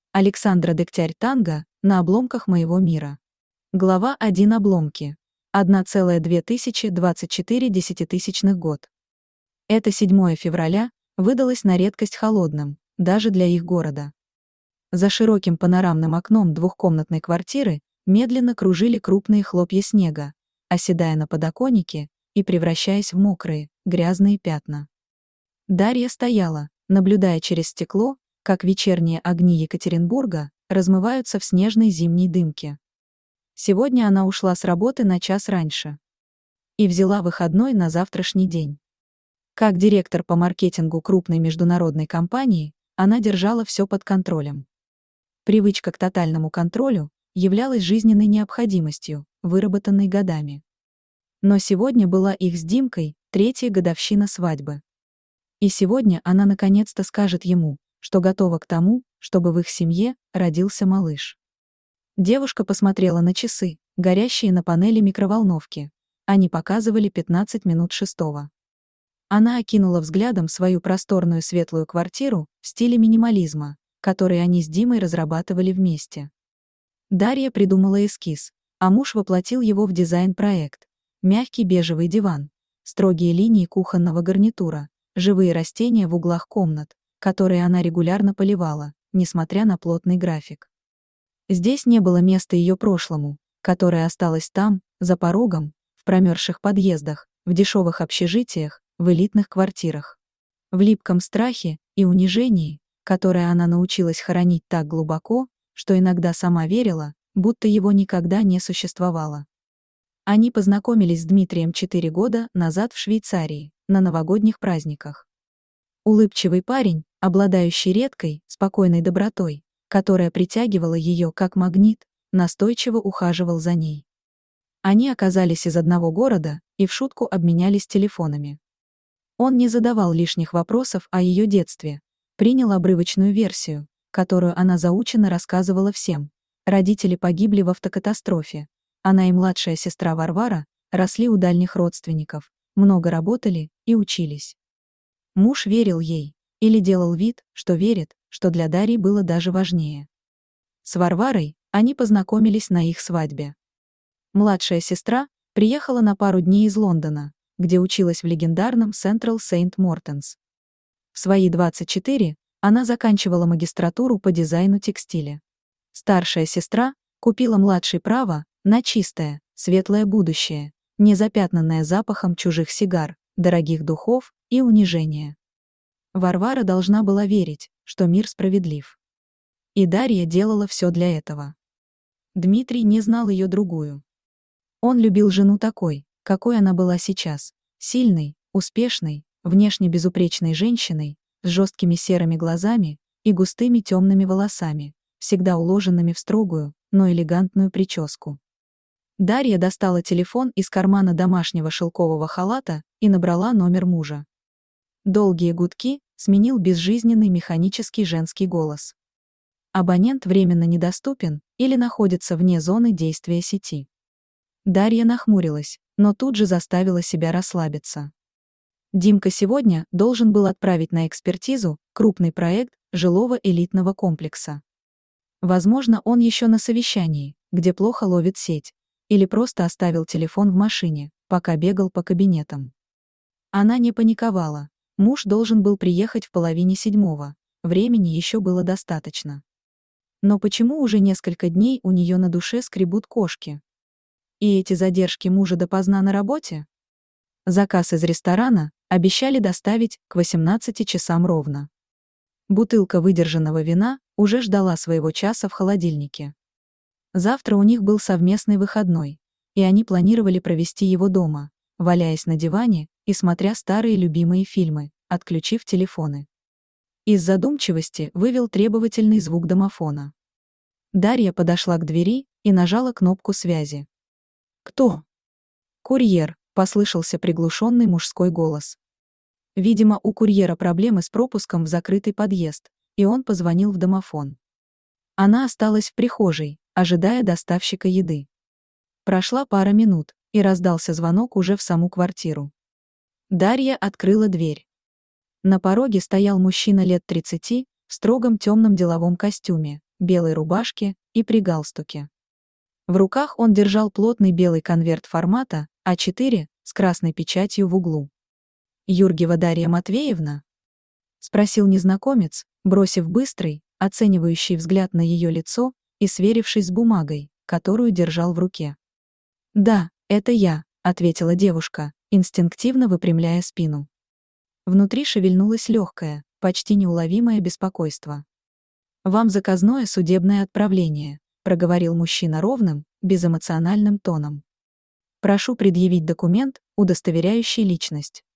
Александра Дегтярь-Танго на обломках моего мира. Глава 1. Обломки. 1,2024 десятитысячных год. Это 7 февраля выдалось на редкость холодным, даже для их города. За широким панорамным окном двухкомнатной квартиры медленно кружили крупные хлопья снега, оседая на подоконнике и превращаясь в мокрые, грязные пятна. Дарья стояла, наблюдая через стекло, как вечерние огни Екатеринбурга размываются в снежной зимней дымке. Сегодня она ушла с работы на час раньше и взяла выходной на завтрашний день. Как директор по маркетингу крупной международной компании, она держала все под контролем. Привычка к тотальному контролю являлась жизненной необходимостью, выработанной годами. Но сегодня была их с Димкой 3-я годовщина свадьбы. И сегодня она наконец-то скажет ему, что готова к тому, чтобы в их семье родился малыш. Девушка посмотрела на часы, горящие на панели микроволновки. Они показывали 15 минут 6. Она окинула взглядом свою просторную светлую квартиру в стиле минимализма, который они с Димой разрабатывали вместе. Дарья придумала эскиз, а муж воплотил его в дизайн-проект. Мягкий бежевый диван, строгие линии кухонного гарнитура, живые растения в углах комнат, которые она регулярно поливала, несмотря на плотный график. Здесь не было места ее прошлому, которое осталось там, за порогом, в промерзших подъездах, в дешевых общежитиях, в элитных квартирах. В липком страхе и унижении, которое она научилась хоронить так глубоко, что иногда сама верила, будто его никогда не существовало. Они познакомились с Дмитрием 4 года назад в Швейцарии, на новогодних праздниках. Улыбчивый парень, обладающий редкой, спокойной добротой, которая притягивала ее как магнит, настойчиво ухаживал за ней. Они оказались из одного города и в шутку обменялись телефонами. Он не задавал лишних вопросов о ее детстве, принял обрывочную версию, которую она заученно рассказывала всем. Родители погибли в автокатастрофе. Она и младшая сестра Варвара росли у дальних родственников, много работали и учились. Муж верил ей, или делал вид, что верит, что для Дарьи было даже важнее. С Варварой они познакомились на их свадьбе. Младшая сестра приехала на пару дней из Лондона, где училась в легендарном Central Saint Mortons. В свои 24 она заканчивала магистратуру по дизайну текстиля. Старшая сестра купила младшей право на чистое, светлое будущее, не запятнанное запахом чужих сигар, дорогих духов и унижения. Варвара должна была верить, что мир справедлив. И Дарья делала все для этого. Дмитрий не знал ее другую. Он любил жену такой, какой она была сейчас, сильной, успешной, внешне безупречной женщиной, с жесткими серыми глазами и густыми темными волосами, всегда уложенными в строгую, но элегантную прическу. Дарья достала телефон из кармана домашнего шелкового халата и набрала номер мужа. Долгие гудки сменил безжизненный механический женский голос. Абонент временно недоступен или находится вне зоны действия сети. Дарья нахмурилась, но тут же заставила себя расслабиться. Димка сегодня должен был отправить на экспертизу крупный проект жилого элитного комплекса. Возможно, он еще на совещании, где плохо ловит сеть, или просто оставил телефон в машине, пока бегал по кабинетам. Она не паниковала. Муж должен был приехать в 6:30, времени еще было достаточно. Но почему уже несколько дней у нее на душе скребут кошки? И эти задержки мужа допоздна на работе? Заказ из ресторана обещали доставить к 18 часам ровно. Бутылка выдержанного вина уже ждала своего часа в холодильнике. Завтра у них был совместный выходной, и они планировали провести его дома, валяясь на диване и смотря старые любимые фильмы, отключив телефоны. Из задумчивости вывел требовательный звук домофона. Дарья подошла к двери и нажала кнопку связи. «Кто?» «Курьер», — послышался приглушенный мужской голос. Видимо, у курьера проблемы с пропуском в закрытый подъезд, и он позвонил в домофон. Она осталась в прихожей, ожидая доставщика еды. Прошла пара минут, и раздался звонок уже в саму квартиру. Дарья открыла дверь. На пороге стоял мужчина лет 30, в строгом темном деловом костюме, белой рубашке и при галстуке. В руках он держал плотный белый конверт формата А4 с красной печатью в углу. «Юргева Дарья Матвеевна?» — спросил незнакомец, бросив быстрый, оценивающий взгляд на ее лицо и сверившись с бумагой, которую держал в руке. «Да, это я», — ответила девушка, инстинктивно выпрямляя спину. Внутри шевельнулось легкое, почти неуловимое беспокойство. «Вам заказное судебное отправление», — проговорил мужчина ровным, безэмоциональным тоном. «Прошу предъявить документ, удостоверяющий личность».